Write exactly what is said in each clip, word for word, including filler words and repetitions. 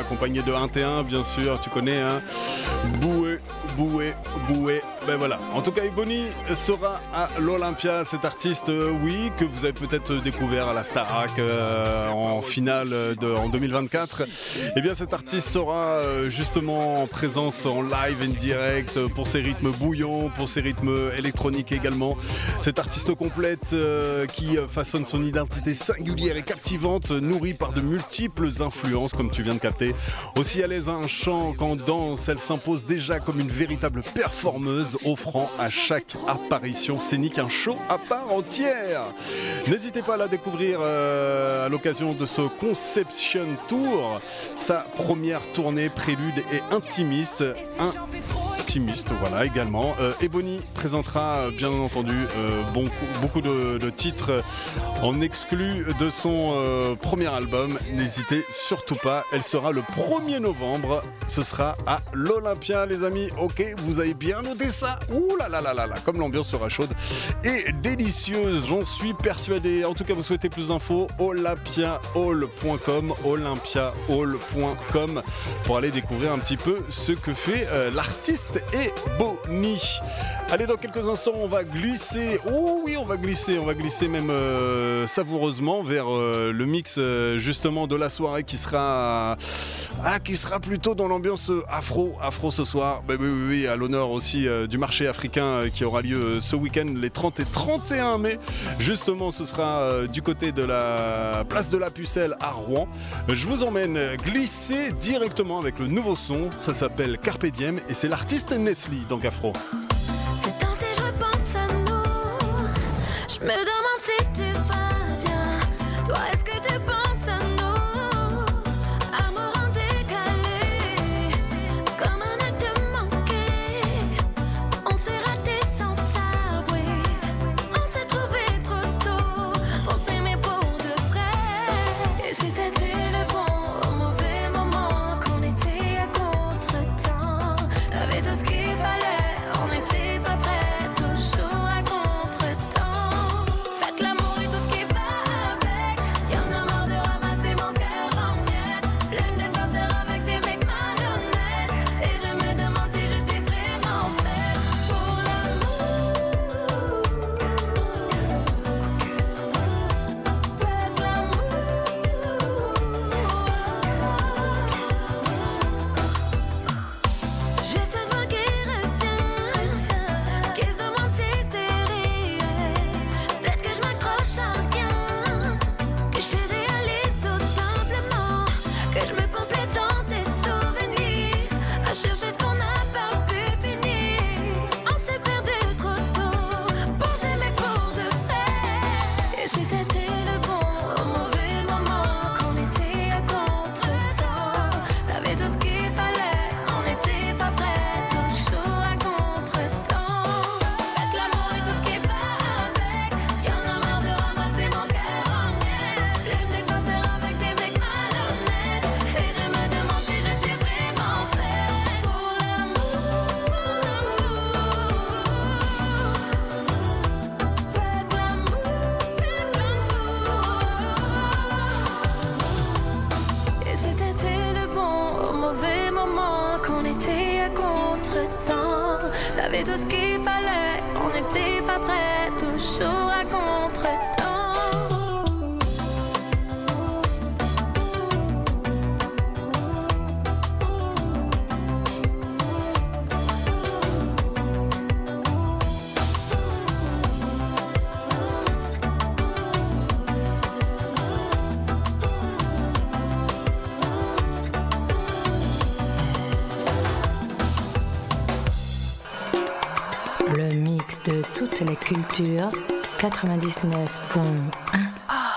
accompagné de un T un, bien sûr, tu connais, hein. Boué, boué, boué. Ben voilà. En tout cas, Ebony sera à l'Olympia. Cet artiste, euh, oui, que vous avez peut-être découvert à la Starac euh, en finale de, en deux mille vingt-quatre. Eh bien, cet artiste sera euh, justement en présence en live and direct pour ses rythmes bouillants, pour ses rythmes électroniques également. Cet artiste complète euh, qui façonne son identité singulière et captivante, nourrie par de multiples influences, comme tu viens de capter. Aussi à l'aise à un chant qu'en danse, elle s'impose déjà comme une véritable performeuse, offrant à chaque apparition scénique un show à part entière. N'hésitez pas à la découvrir euh, à l'occasion de ce Conception Tour, sa première tournée prélude et intimiste. Un Intimiste, voilà, également. Euh, Ebony présentera, bien entendu, euh, bon, beaucoup de, de titres en exclu de son euh, premier album. N'hésitez surtout pas, elle sera le premier novembre. Ce sera à l'Olympia, les amis. Ok, vous avez bien noté ça. Ouh là là là là là, comme l'ambiance sera chaude et délicieuse, j'en suis persuadé. En tout cas, vous souhaitez plus d'infos, olympia hall point com, olympia hall point com, pour aller découvrir un petit peu ce que fait euh, l'artiste Ebony. Allez, dans quelques instants, on va glisser. Oh oui, on va glisser, on va glisser même euh, savoureusement vers euh, le mix euh, justement de la soirée qui sera ah qui sera plutôt dans l'ambiance afro, afro ce soir. Bah, oui, oui, oui, à l'honneur aussi euh, du marché africain euh, qui aura lieu euh, ce week-end, les trente et trente et un mai. Justement, ce sera euh, du côté de la place de la Pucelle à Rouen. Je vous emmène glisser directement avec le nouveau son. Ça s'appelle Carpe Diem et c'est l'artiste Nesli, donc afro. Ces temps-ci je pense à nous. Je me demande si tu vas bien. Toi, est-ce que tu penses à nous? Amour en décalé, comme un acte manqué. On s'est raté sans s'avouer. On s'est trouvé trop tôt. On s'aimait pour de vrai. Et c'était le bon au mauvais moment, qu'on était à contre-temps. T'avais tout ce qu'il fallait. On n'était pas prêts, toujours à contre-temps. Faites l'amour et tout ce qui va avec. Y'en a marre de ramasser mon cœur en miettes. Flemme d'être sincère avec des mecs malhonnêtes. Et je me demande si je suis vraiment faite pour l'amour. Faites l'amour. J'ai cette voix qui revient, qui se demande si c'est réel. Peut-être que je m'accroche à rien, que je suis réaliste tout simplement, que je me complète dans tes souvenirs, à chercher ce qu'on n'a pas pu finir. On s'est perdu trop tôt pour s'aimer pour de vrai. Et c'était le bon au mauvais moment, qu'on était à contre-temps. T'avais tout ce qu'il fallait, on n'était pas prêts, toujours à contre-temps. Faites l'amour et tout ce qui va avec. Y'en a marre de ramasser mon cœur en miettes. Flemme d'être sincère avec des mecs malhonnêtes. Et je me demande si je suis vraiment faite pour l'amour. Faites l'amour, faites l'amour. Et c'était le bon au mauvais moment, qu'on était à contre-temps. T'avais tout ce qu'il fallait, on n'était pas prêts, toujours à contre-temps. Le mix de toutes les cultures, quatre-vingt-dix-neuf point un.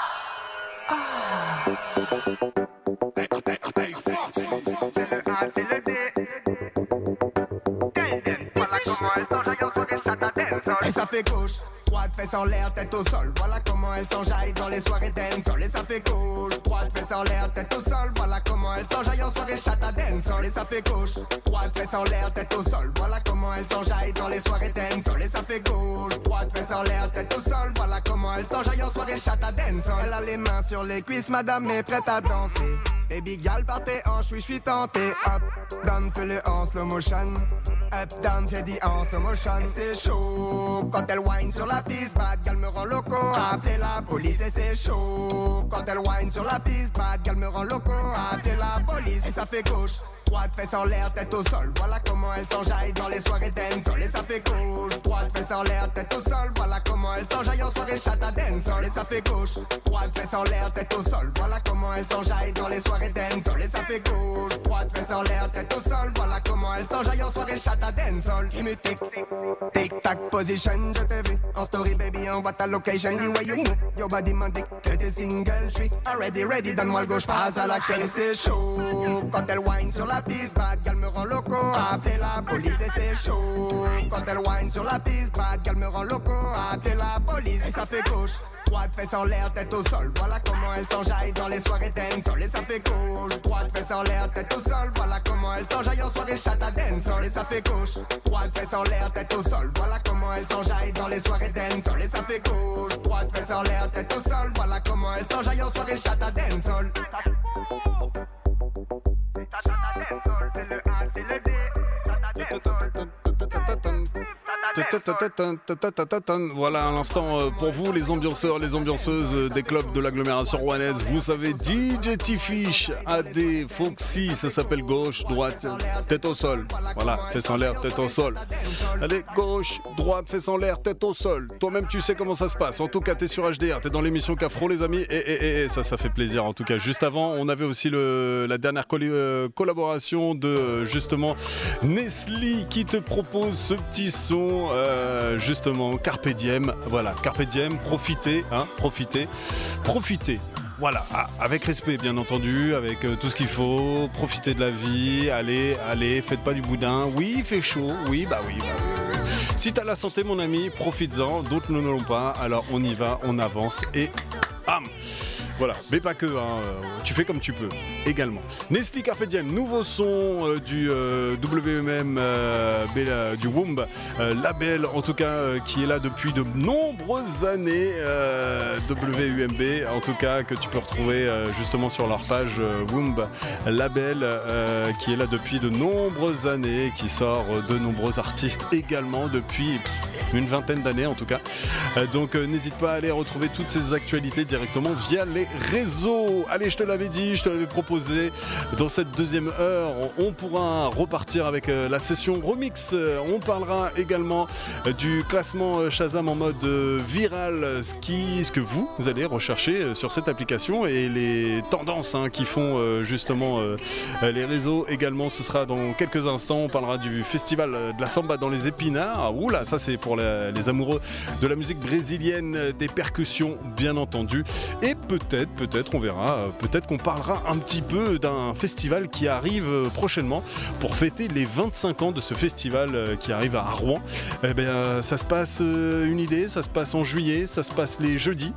Et ça fait gauche, droite, fesses en l'air, tête au sol. Voilà comment elle s'enjaille dans les soirées dancehall. Et ça fait gauche, droite, fesses en l'air, tête au sol. Voilà comment elle s'enjaille en soirée chata dancehall. Et ça fait gauche, droite. droite, fesses en l'air, tête au sol. Voilà comment elle s'enjaille dans les soirées dancehall. Et ça fait gauche, droite, fesses en l'air, tête au sol. Voilà comment elle s'enjaille en soirée chata dancehall. Elle a les mains sur les cuisses, madame est prête à danser. Baby gal par tes hanches, oui je suis tenté. Up, down, fais-le en slow motion. Up, down, j'ai dit en slow motion. Et c'est chaud quand elle whine sur la piste. Bad gal me rend loco, appelez la police. Et c'est chaud quand elle whine sur la piste. Bad gal me rend loco, appelez la police. Et ça fait gauche, droite, fesses en l'air, tête au sol. Voilà comment elle s'enjaille dans les soirées dancehall. Et ça fait gauche, droite, fesses en l'air, tête au sol. Voilà comment elle s'enjaille en soirée chata dancehall. Et ça fait gauche, droite, fesses en l'air, tête au sol. Voilà comment elle s'enjaille dans les soirées dancehall. Et ça fait gauche, droite, fesses en l'air, tête au sol. Voilà comment elle s'enjaille en soirée chata dancehall. Give me tic, tic tac position, je t'ai vu en story baby, on voit ta location. The way you move, your body m'indique que t'es single. J'suis already ready, donne-moi le gauche, passe à l'action. Et c'est chaud quand elle whine sur la piste. Bad gal me rend loco, appelez la police. Et c'est chaud quand elle whine sur la piste. Bad gal me rend loco, appelez la police. Et ça fait gauche, droite, fesses en l'air, tête au sol. Voilà comment elle s'enjaille dans les soirées dancehall. Et ça fait gauche, droite, fesses en l'air, tête au sol. Voilà comment elle s'enjaille en soirée chata dancehall. Et ça fait gauche, droite, fesses en l'air, tête au sol. Voilà comment elle s'enjaille dans les soirées dancehall. Et ça fait gauche, droite, fesses en l'air, tête au sol. Voilà comment elle s'enjaille en soirée chata dancehall. C'est le A, c'est le D. Voilà à l'instant pour vous les ambianceurs, les ambianceuses des clubs de l'agglomération rouennaise. Vous savez, D J T-Fish, A D, Foxy, ça s'appelle gauche, droite, tête au sol. Voilà, fesses en l'air, tête au sol. Allez, gauche, droite, fesses en l'air, tête au sol. Toi-même tu sais comment ça se passe. En tout cas, t'es sur H D R, t'es dans l'émission Cafro les amis. Et, et, et, et ça, ça fait plaisir en tout cas. Juste avant, on avait aussi le, la dernière coll- euh, collaboration de justement Nestlé qui te propose ce petit son euh, justement Carpe Diem. Voilà, Carpe Diem, profitez, hein, profitez, profitez. Voilà, avec respect bien entendu, avec euh, tout ce qu'il faut, profitez de la vie, allez, allez, faites pas du boudin. Oui, il fait chaud, oui, bah oui, bah oui. oui. Si t'as la santé mon ami, profites-en, d'autres ne l'ont pas, alors on y va, on avance et bam. Voilà, mais pas que, hein, tu fais comme tu peux, également. Nestlé Carpe Diem, nouveau son euh, du euh, W M M, euh, Bella, du Womb, euh, label en tout cas euh, qui est là depuis de nombreuses années, euh, W U M B, en tout cas que tu peux retrouver euh, justement sur leur page euh, Womb, label euh, qui est là depuis de nombreuses années, qui sort euh, de nombreux artistes également depuis une vingtaine d'années en tout cas. Euh, donc euh, n'hésite pas à aller retrouver toutes ces actualités directement via les réseaux. Allez, je te l'avais dit, je te l'avais proposé. Dans cette deuxième heure, on pourra repartir avec euh, la session remix. On parlera également euh, du classement euh, Shazam en mode euh, viral, ce, qui, ce que vous, vous allez rechercher euh, sur cette application et les tendances hein, qui font euh, justement euh, les réseaux également. Ce sera dans quelques instants. On parlera du festival de la samba dans les épinards. Oula, ça c'est pour la, les amoureux de la musique brésilienne, des percussions bien entendu. Et peut-être Peut-être, on verra, peut-être qu'on parlera un petit peu d'un festival qui arrive prochainement pour fêter les vingt-cinq ans de ce festival qui arrive à Rouen. Eh bien, ça se passe, une idée, ça se passe en juillet, ça se passe les jeudis.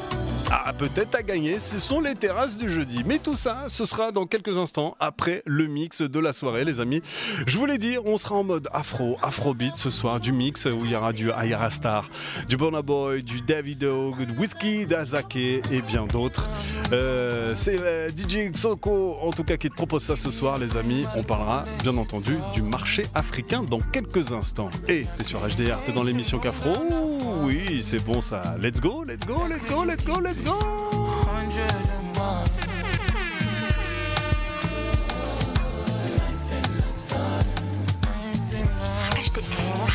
Ah, peut-être à gagner, ce sont les terrasses du jeudi. Mais tout ça, ce sera dans quelques instants après le mix de la soirée, les amis. Je vous l'ai dit, on sera en mode afro, afrobeat ce soir, du mix où il y aura du Ayara Star, du Burna Boy, du Davido, du Whiskey, d'Azake et bien d'autres. Euh, c'est euh, D J Xoko, en tout cas, qui te propose ça ce soir, les amis. On parlera, bien entendu, du marché africain dans quelques instants. Et t'es sur H D R, t'es dans l'émission Cafro. Oui, c'est bon ça. Let's go, let's go, let's go, let's go, let's go. H D R.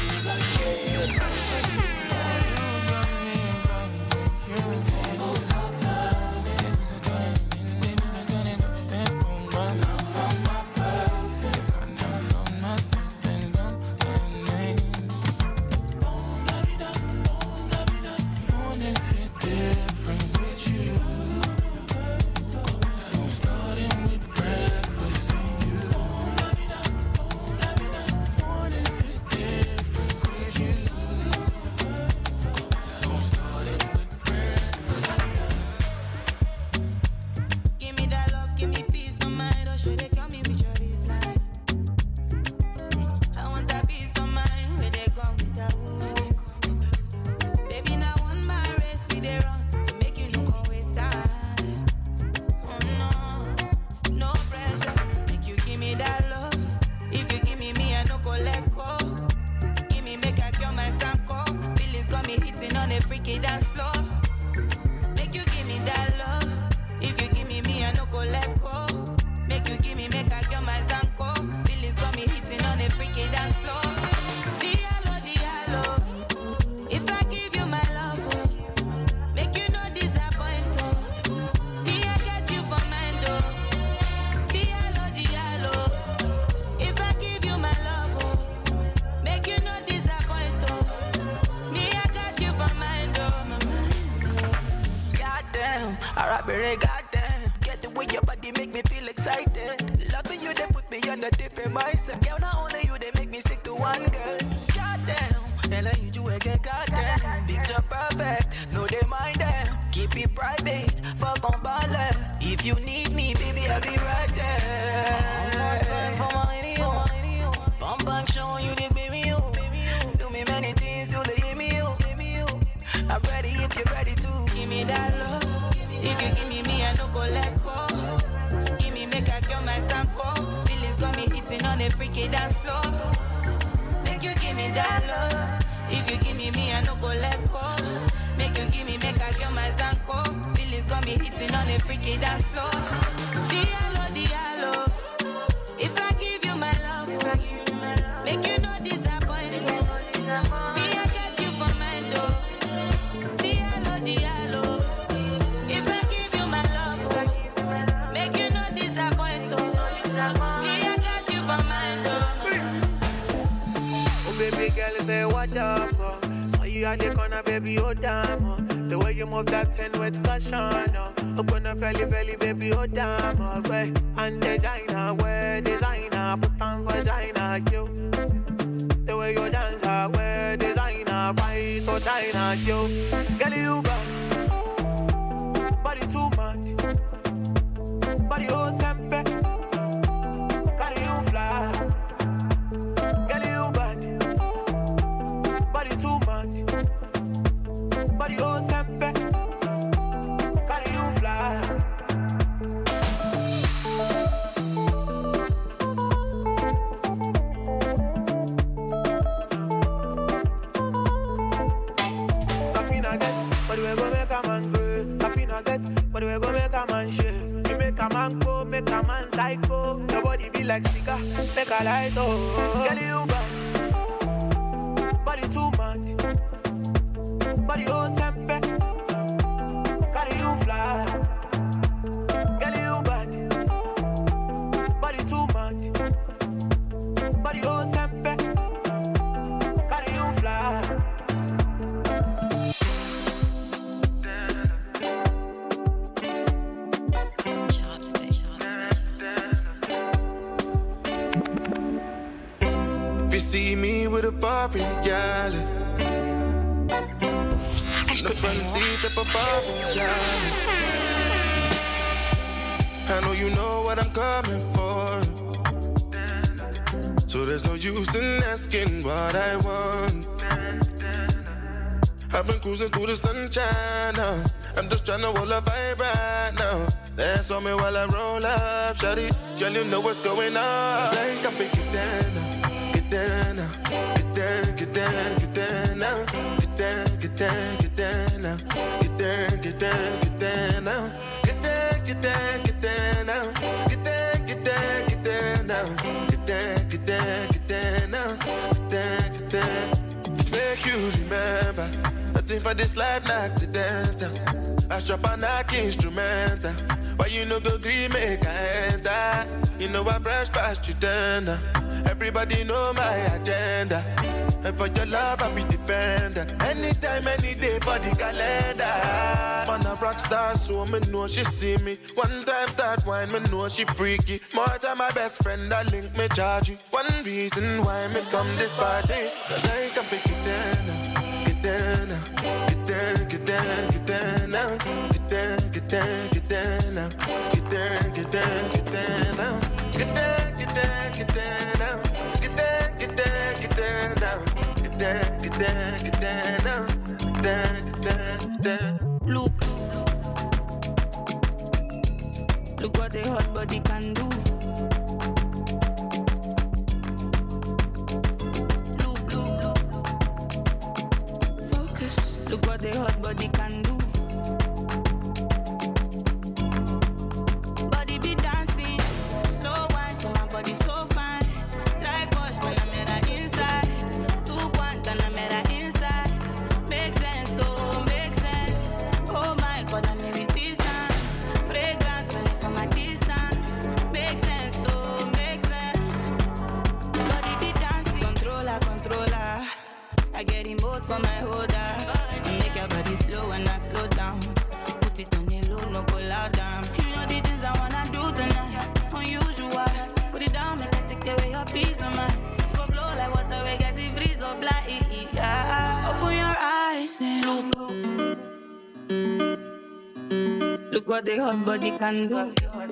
Make you give me, make I get my zanko. Feelings got me hitting on a freaky dance floor. Diallo, diallo. If I give you my love, oh, make you no disappoint, oh. Me, I got you for mind, oh. Diallo, diallo. If I give you my love, oh, make you no disappoint, oh. Me, I got you for mind, oh, my mind, oh. Goddamn, alright, baby, goddamn. Get the way your body make me feel excited. Loving you, they put me on a different mindset. Girl, not only you, they make me stick to one girl. Goddamn, hell, I need you again, goddamn. Picture perfect, no they mind them. Keep it private, fuck on ballet. If you need me, baby, I'll be right there. One more time for my radio. Bump back, showing you the baby you. Do me many things till they hear me you. I'm ready if you're ready to. Give me that love. If you give me me, I no go let go. Give me make I kill my sanko. Feelings got me hitting on a freaky dance floor. Make you give me that love. If you give me me, I no go let go. Make you give me make I kill my sanko. Feelings got me hitting on a freaky dance floor. Diallo, diallo. If I give you my love, make you no disappoint. Me, I got you for mind, oh. Diallo, diallo. If I give you my love, make you no disappoint, oh. Me, I got you for mind, oh. Oh, baby girl, say what up, oh. Saw you at the corner, baby, oh damn, oh. The way you move that ten with caution, oh. Oh, gonna felly, felly, baby, oh damn, oh. Way and designer, wear designer, put on vagina, you. The way you dance, oh, wear designer, white or China, you. Girl, you back. Body too much, body oh sempe, carry you fly. Girl you bad, body too much, body oh sempe, carry you fly. Safina get, but we go make a man grow. Safina get. But we gon' make a man shake. You make a man go, make a man psycho. Your body be like cigar, make a light oh. Girl you bad, body too much, body oh sempe, carry you fly. Girl you bad, body too much, body oh sempe, carry you fly. If you see me with a foreign gal, the front seat of a foreign gal, I know you know what I'm coming for. So there's no use in asking what I want. I've been cruising through the sunshine now. I'm just trying to hold a vibe right now. Dance on me while I roll up, shawty. Girl, you know what's going on. Like I'm picking down. Get down now, get down, get down, get down now. Get down, get down, get down now. Get down, get down, get down now. Get down, get down, get down now. Get down, get down, get down now. Get down, get down, get down now. Get down, get down. Make you remember, nothing for this life not accidental. I strap a knock instrumental. Why you no go green make I enter? You know I brush past you then. Everybody know my agenda. And for your love I be defender. Anytime, any day for the calendar. Man a rock star so me know she see me. One time start wine me know she freaky. More time my best friend I link me charge you. One reason why me come this party, cause I can pick it down. Get down now. Get down, get down, get down now. Get down, get down, get down now. Get down, get down, get down now. Get down, get down, get down now. Get down, get down, get down now. Get down, get down, get down now. Get down, get down, get down. Look, look what the hot body can do. Look, look, focus. Look what the hot body can do. peace of mind. You go flow like water, we get the freeze up like yeah. Open your eyes and look. Look what the hot body can do.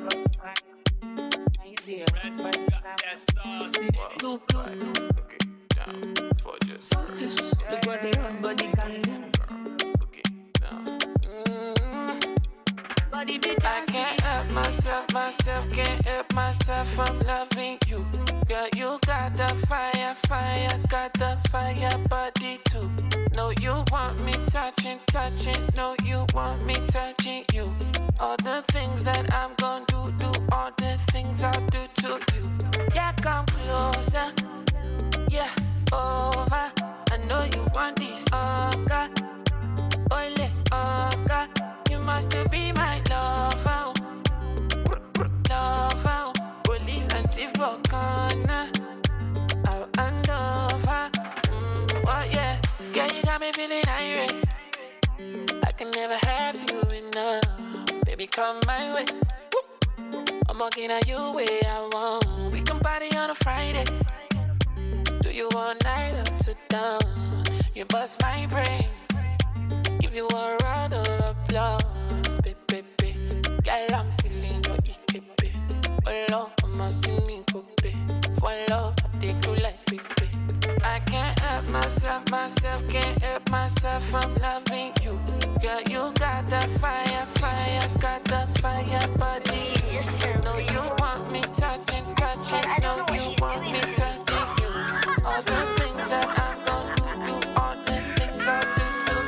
Look, look. Look what the hot body can do. I can't help myself, myself, can't help myself from loving you. Girl, you got the fire, fire, got the fire body too. No, you want me touching, touching, no, you want me touching you. All the things that I'm gonna do, do all the things I'll do to you. Yeah, come closer, yeah, over. I know you want this, okay, ole, okay. You must be my lover, lover. Police anti-vocana, I'll hand over. Mm, oh yeah, girl, you got me feeling irate. I can never have you enough. Baby, come my way. I'm walking at you where I want. We can party on a Friday. Do you all night up to down? You bust my brain. Give you a round of applause, baby, baby. Girl, I'm feeling your E K P. Follow, I'ma see me go pay. Follow, I take you like baby. I can't help myself, myself, can't help myself from loving you. Girl, you got the fire, fire, got the fire body. No, you want me touching, touching. No, you want me touching you. All the things that I'm gonna do, do all the things I'll do.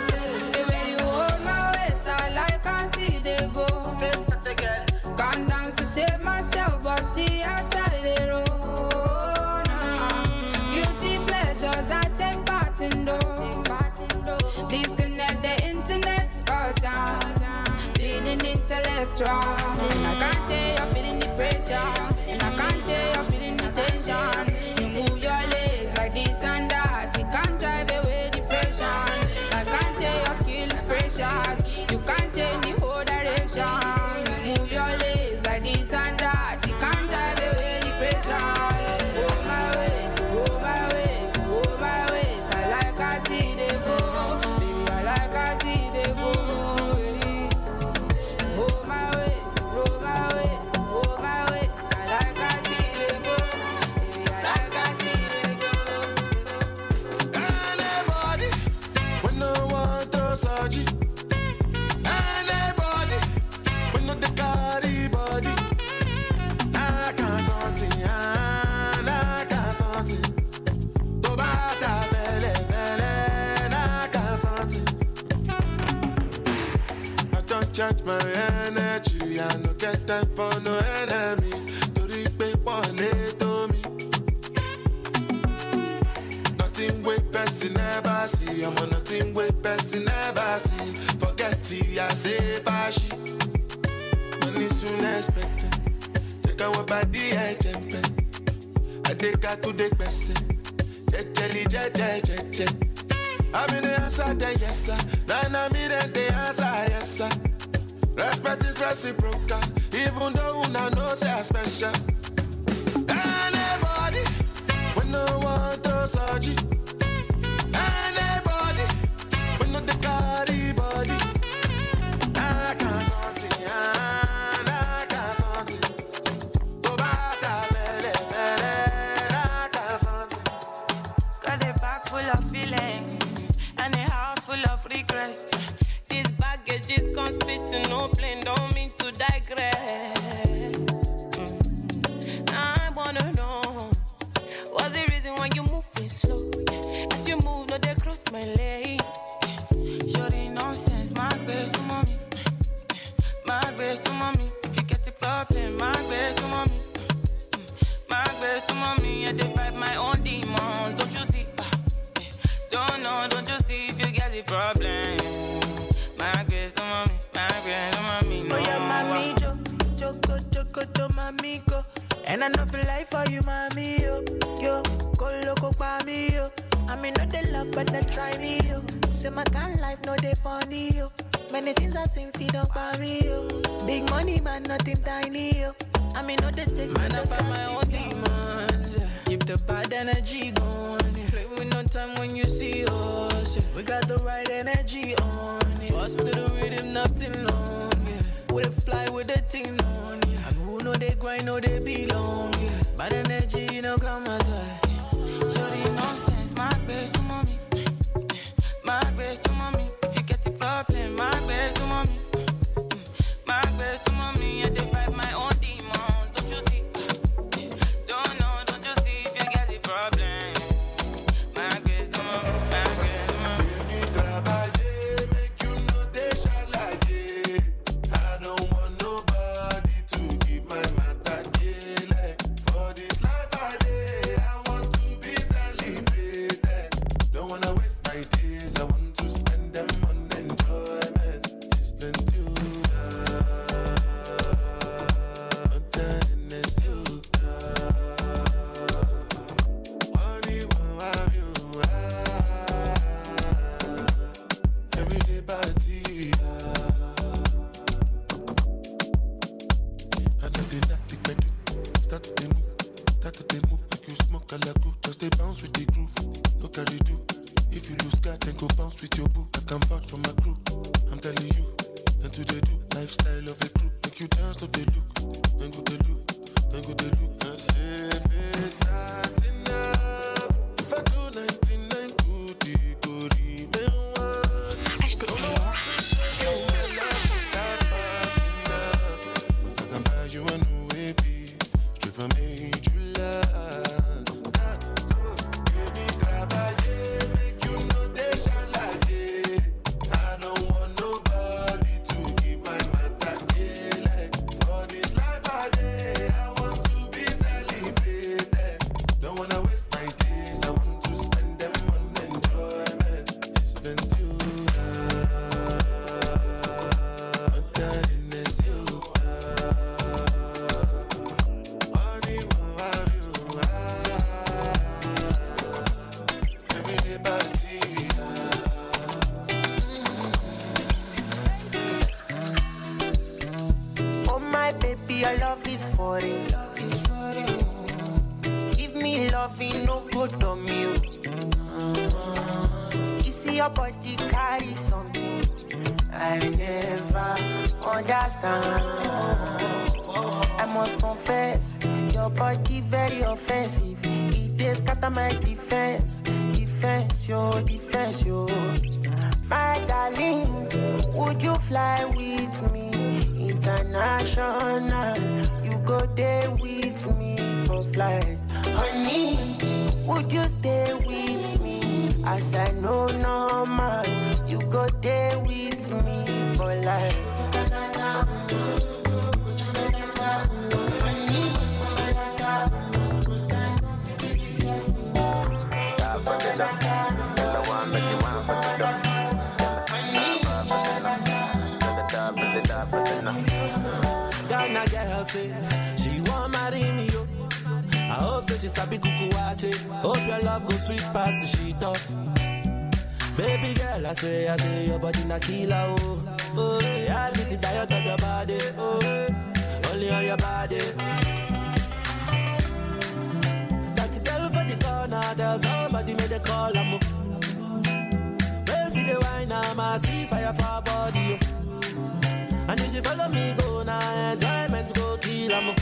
Gone dance to save myself, but see outside the road. Beauty pleasures I take part in those. Disconnect the internet, cause I'm feeling intellectual. And I can't tell you're feeling the pressure. And I can't tell you're feeling the tension. You move your legs like this and that. You can't drive away depression. I can't tell your skill is precious. You can't change the whole direction. Move your legs like this and that. You can't drive away the pressure. Oh my ways, oh my ways, oh my ways. I like I see they go. Baby, I like I see they go. Oh my ways, oh my ways, oh my ways. I like I see they go. Baby, I like I see they go. Anybody, when no one throws surgery. Anybody, when no the carry body. I can't something, I can't something. To bata vele vele, I can't something. I don't charge my energy, I no get time for no enemy. To repay one to me. Nothing with person never see, I'm on nothing with person never see. Forget it, I say fashi. Money soon expected. Take our body and jump. I take her to the person. Jelly, jelly, jelly. I'm in the answer, then yes, sir. Then I'm in the answer, yes, sir. Respect is reciprocal, even though I know say I'm special. Anybody, when no one throws surgery. Anybody, when no the carry body. I can't something, I can't something. To bata vele vele, I can't something. Got a bag full of feelings and a house full of regrets. This baggage is can't fit to no plane, don't mean to digress. Mm. I wanna know what's the reason why you move me slow. As you move, no they cross my lane. Sure the nonsense, my best to mommy, my best to mommy. If you get the problem, my best to mommy, my best to mommy. I fight my own demons, don't you see? Don't know, don't you see if you get the problem? My grace, oh mommy, my grace, oh mommy, no. Oh yeah, mommy, jo, joko, joko, to mommy, go. And I know feel life for you, mommy, yo, yo, go loco, pa me, yo. I mean, not they love, but they try me, yo. Say my kind life, no they funny, yo. Many things I seen feed up by me, yo. Big money, man, nothing tiny, yo. I mean, not they take man, I find my own demons. Keep the the bad energy gone. Yeah. Play with no time when you see us. Yeah. We got the right energy on. Yeah. Bust to the rhythm, nothing long. Yeah. We fly with the thing on. Yeah. And who know they grind, know they belong. Yeah. Bad energy, you know, come aside. Shorty nonsense, my best to mommy. My best to mommy. If you get the problem, my best to mommy. My best to mommy. I defy my own demons. Don't you see? Don't know, don't you see if you get the problem. My best to mommy. My best to mommy. Baby, trabaye, make you know they shall like it. I don't want nobody to keep my matter killing. For this life I live, I want to be celebrated. Don't wanna waste my days, I want to spend them on enjoyment. It's been too long, but then it's you. Money won't have you. Everyday party. As I did not take my do, start to move, start to move. Like you smoke a la good, just they bounce with the groove. No carry do. If you lose God, then go bounce with your boo. I can vouch for my crew. I'm telling you, then to they do lifestyle of a crew. Make you dance, no they look, then go they look, then go they look. I say if it's not enough, if I do ninety-nine good, it go remain one. Don't know what to show you my life, not far enough. But I can buy you a new A P, straight from A July. Give me trabaye, make you know they shall like it. I don't want nobody to keep my matter killing. For this life I live, I want to be celebrated. Don't wanna waste my days, I want to spend them on enjoyment. It's been too long, but then it's you. Money won't have you. Everyday party. Oh my baby, your love is for it. Give me loving, no good on you. You see your body carry something I never understand. I must confess, your body very offensive. It is scatter my defense, defense, yo, defense, yo. My darling, would you fly with me international? You go there with me for flight. Honey, would you stay with me? As I know normal, you go there with me for life. Ghana girl say she want marry me, yo. I hope so she sabi kukuwache. Hope your love go sweet past the sheet up. Baby girl, I say, I say your body na killer, oh. Oh, yeah, I get it tired of your body, oh. Only on your body. That girl for the corner, there's somebody made a call, I'm where see the wine, I'm a see fire for body, oh. And if you follow me, go now, enjoyment go kill em.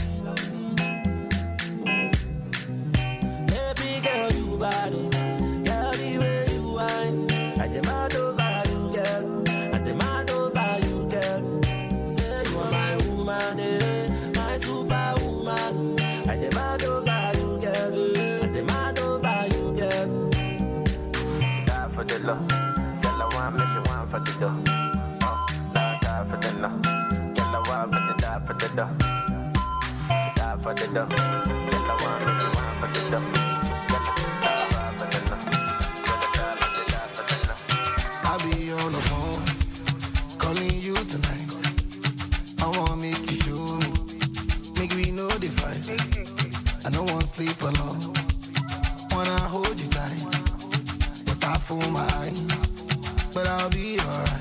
Baby girl, you bad, oh. Girl, the way you whine, I demand over you, girl. I demand over you, girl. Say you are my woman, eh? My superwoman. I demand over you, girl. I demand over you, girl. Die for the love, girl. I want me, she want for the dough. For the love, girl, I want for the die for the dough. Die for the dough, girl, I want me, she want for the dough. Die for the love, girl, I die for the love. I'll be on the phone, calling you tonight. I wanna make you show me, make we know the fight. I don't want to sleep alone, wanna hold you tight, but I fool my eyes, but I'll be alright.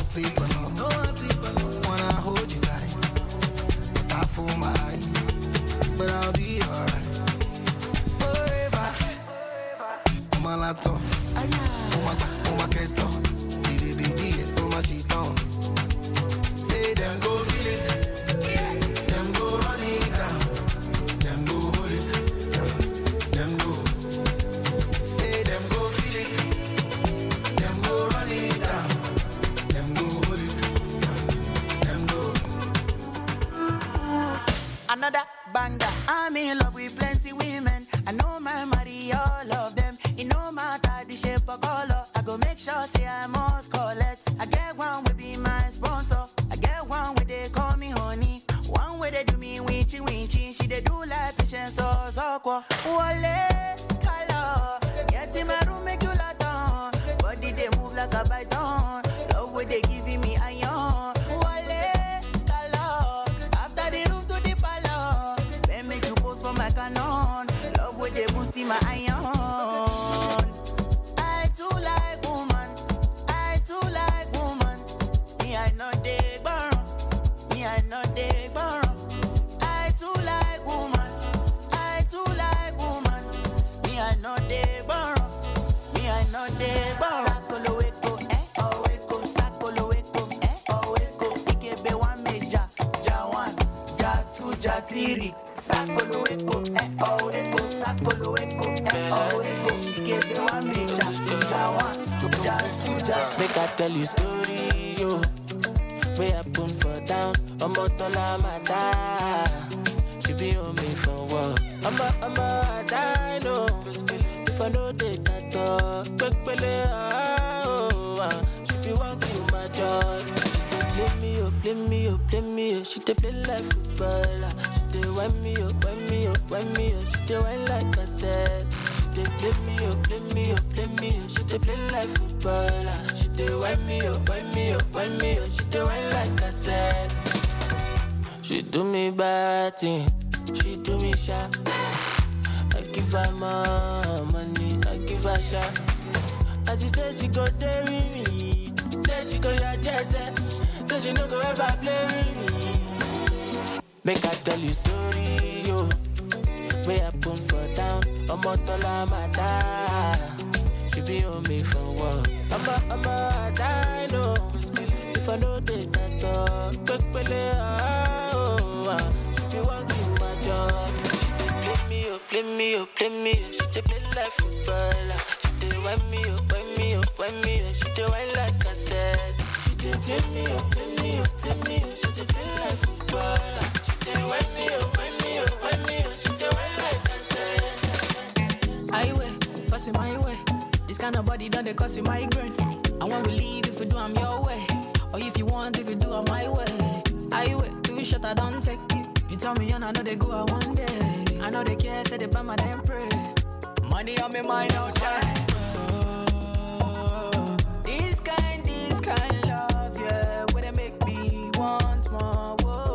sleep alone. No one sleep alone. Wanna hold you tight. I fool my eyes, but I'll be alright. Forever. On my laptop. On my on my keto. Didi didi, on my sheet on. Say them go feel it. Them go run it down. Them go hold it. Them go. Say them go feel it. Them go run it down. Them go hold it. Them go. Another banger. I'm in love with plenty women. I know my money, all of them. It no matter the shape or color. I go make sure say I must collect. I get one will be my sponsor. I get one where they call me honey. One where they do me winchy winchy. She they do like patience or so quoi. Wale color. Get in my room make you lot on. Body they move like a python. Love where they giving me iron. Wale color. After the room to the palace. Then make you post for my canon. Love where they boosting my iron. I too like woman. I too like woman. Me I know they burn. Me I know they burn. I too like woman. I too like woman. Me I know they burn. Me I know they burn. Sakolo eko, eh? Oh eko, sakolo eko, eh? Oh eko. Ikebe one meja, ja one, ja two, ja three. Sakolo eko, eh? Oh eko, sakolo eko, eh? Oh eko. Ikebe one meja, ja one, ja two, ja three. Make I tell you story, yo. Way I put for down, I'm a tola mata. She be on me for work. I'm a, I'm a, I die, no. If I know they that talk, quick pele, oh, ah. She be walking my job. She dey play me up, play me up, play me up. She dey play like footballer. She dey wind me up, wind me up, wind me up. She dey wind like I said. She dey play me up, play me up, play me up. She dey play like footballer. She dey wind me up, wind me up, wind me up. She dey wind like I said. She do me bad thing, she do me sharp. I give her more money, I give her sharp. And she said she go there with me. Said she go your jersey. Said she no go ever play with me. Make I tell you story, yo. Way I put for down, I'm a tola mata. She be on me for work. I'm a, I'm a, I die, no. If I know they that talk, quick pele, oh, ah. She be working my job. She dey play me up, play me up, play me up. She dey play like footballer. She dey wind me up, wind me up, wind me up. She dey wind like I said. She dey play me up, play me up, play me up. She dey play like footballer. She dey wind me up, wind me up, wind me up. She dey wind like I said. Highway, passing my way. This kind of body done they cause you migraine. And when we leave, if we do, I'm your way. Or if you want, if you do, I'm my way. Highway, too short, I don't take. You tell me, and I know they go out one day. I know they care, say they buy my damn pray. Money on me mind outside. Oh, this kind, this kind.